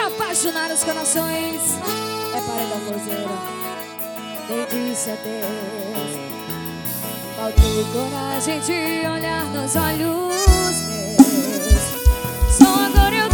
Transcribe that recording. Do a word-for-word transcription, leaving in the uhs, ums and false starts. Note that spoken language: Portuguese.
apaixonar os corações. É paredão forzeiro. Nem disse adeus. Faltou coragem de olhar nos olhos meus. Só agora eu